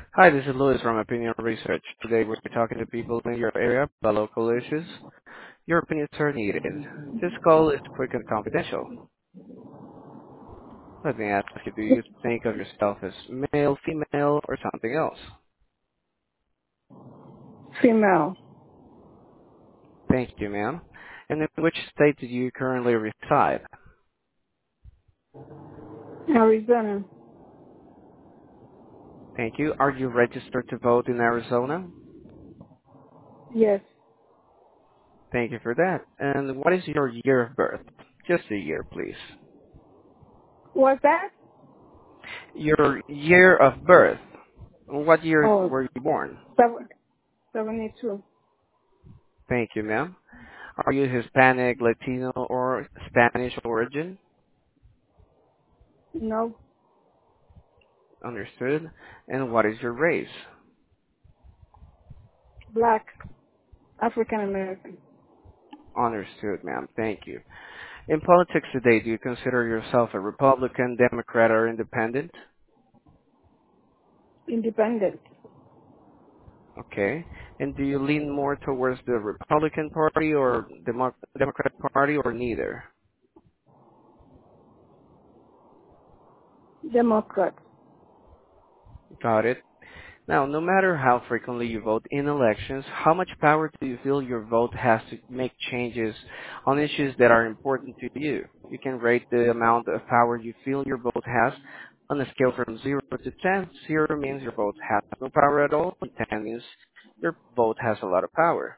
Hi, this is Louis from Opinion Research. Today we're talking to people in your area about local issues. Your opinions are needed. This call is quick and confidential. Let me ask you, do you think of yourself as male, female, or something else? Female. Thank you, ma'am. And in which state do you currently reside? Arizona. Thank you. Are you registered to vote in Arizona? Yes. Thank you for that. And what is your year of birth? Just a year, please. What's that? Your year of birth. What year Oh, were you born? 72. Thank you, ma'am. Are you Hispanic, Latino, or Spanish origin? No. Understood. And what is your race? Black. African American. Understood, ma'am. Thank you. In politics today, do you consider yourself a Republican, Democrat, or Independent? Independent. Okay. And do you lean more towards the Republican Party or Democrat Party, or neither? Democrat. Got it. Now, no matter how frequently you vote in elections, how much power do you feel your vote has to make changes on issues that are important to you? You can rate the amount of power you feel your vote has on a scale from 0 to 10. 0 means your vote has no power at all, and 10 means your vote has a lot of power.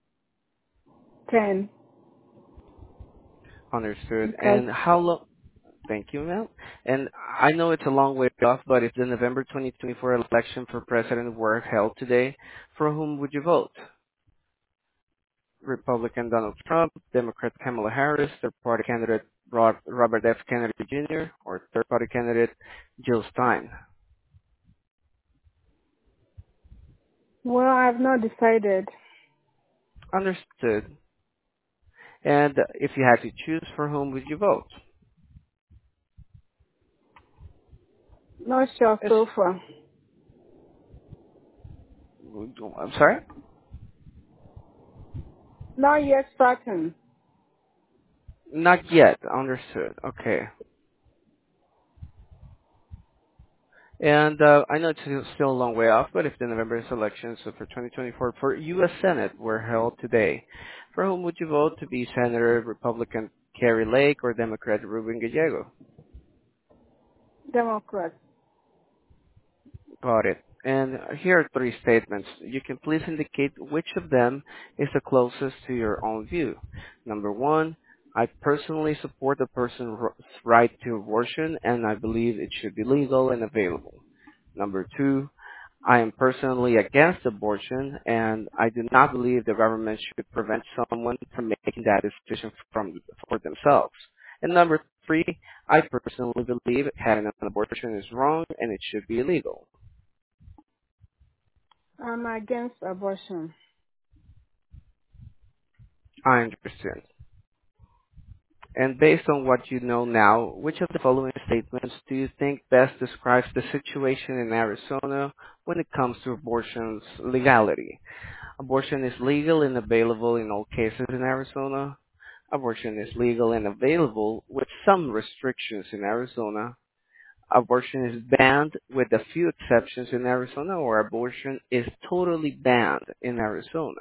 10. Understood. Because And how long? Thank you, ma'am. And I know it's a long way off, but if the November 2024 election for president were held today, for whom would you vote? Republican Donald Trump, Democrat Kamala Harris, third-party candidate Robert F. Kennedy Jr., or third-party candidate Jill Stein. well, I've not decided. Understood. And if you had to choose, for whom would you vote? Not sure Yes. so far. I'm sorry? Not yet certain. Not yet. Understood. Okay. And I know it's still a long way off, but if the November elections for 2024 for U.S. Senate were held today, for whom would you vote to be Senator Republican Kerry Lake or Democrat Ruben Gallego? Democrat. Got it. And here are three statements. You can please indicate which of them is the closest to your own view. Number one, I personally support the person's right to abortion and I believe it should be legal and available. Number two, I am personally against abortion and I do not believe the government should prevent someone from making that decision for themselves. And number three, I personally believe having an abortion is wrong and it should be illegal. I'm against abortion. I understand. And based on what you know now, which of the following statements do you think best describes the situation in Arizona when it comes to abortion's legality? Abortion is legal and available in all cases in Arizona. Abortion is legal and available with some restrictions in Arizona. Abortion is banned with a few exceptions in Arizona, or abortion is totally banned in Arizona.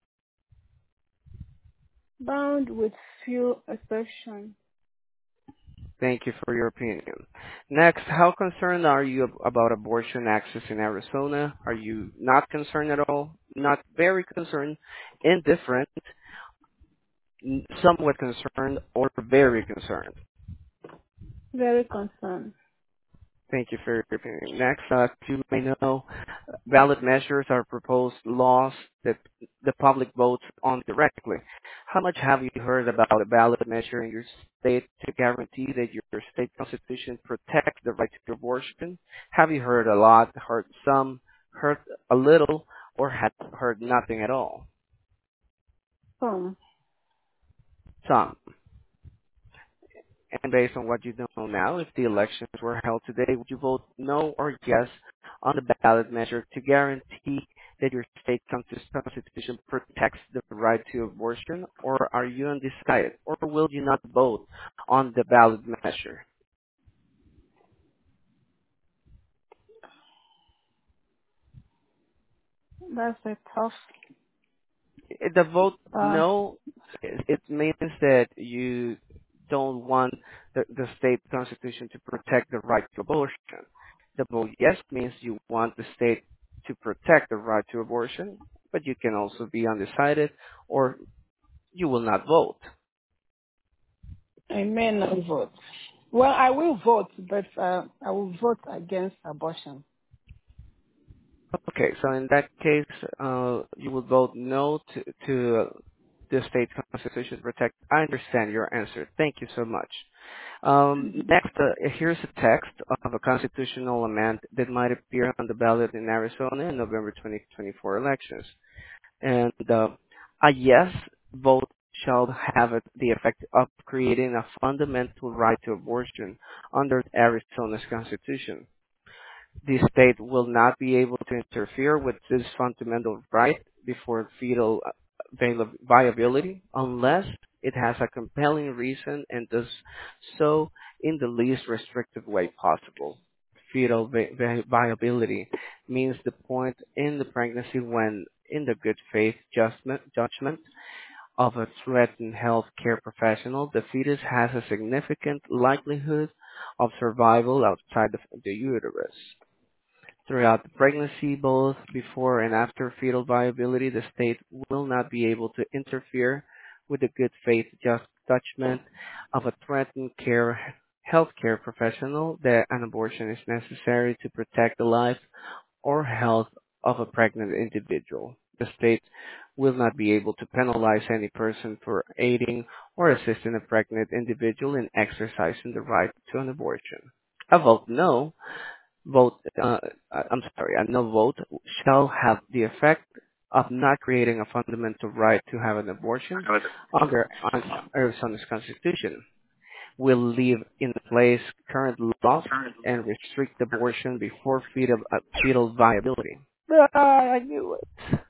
Bound with few exceptions. Thank you for your opinion. Next, how concerned are you about abortion access in Arizona? Are you not concerned at all? Not very concerned, indifferent, somewhat concerned, or very concerned? Very concerned. Thank you for your opinion. Next, you may know, ballot measures are proposed laws that the public votes on directly. How much have you heard about a ballot measure in your state to guarantee that your state constitution protects the right to abortion? Have you heard a lot, heard some, heard a little, or had heard nothing at all? Some. Some. And based on what you know now, if the elections were held today, would you vote no or yes on the ballot measure to guarantee that your state constitution protects the right to abortion, or are you undecided, or will you not vote on the ballot measure? That's a tough. The vote Uh, no, it means that you don't want the state constitution to protect the right to abortion. The vote yes means you want the state to protect the right to abortion, but you can also be undecided or you will not vote. I may not vote. Well, I will vote, but I will vote against abortion. Okay, so in that case, you would vote no to the state constitution to protect. I understand your answer. Thank you so much. Next, here's a text of a constitutional amendment that might appear on the ballot in Arizona in November 2024 elections. And a yes vote shall have the effect of creating a fundamental right to abortion under Arizona's constitution. The state will not be able to interfere with this fundamental right before fetal viability unless it has a compelling reason and does so in the least restrictive way possible. Fetal viability means the point in the pregnancy when, in the good faith judgment of a threatened health care professional, the fetus has a significant likelihood of survival outside the uterus. Throughout the pregnancy, both before and after fetal viability, the state will not be able to interfere with the good faith judgment of a threatened healthcare professional that an abortion is necessary to protect the life or health of a pregnant individual. The state will not be able to penalize any person for aiding or assisting a pregnant individual in exercising the right to an abortion. A vote no vote, I'm sorry, a no vote shall have the effect of not creating a fundamental right to have an abortion under Arizona's constitution. Will leave in place current laws and restrict abortion before fetal viability. Ah, I knew it.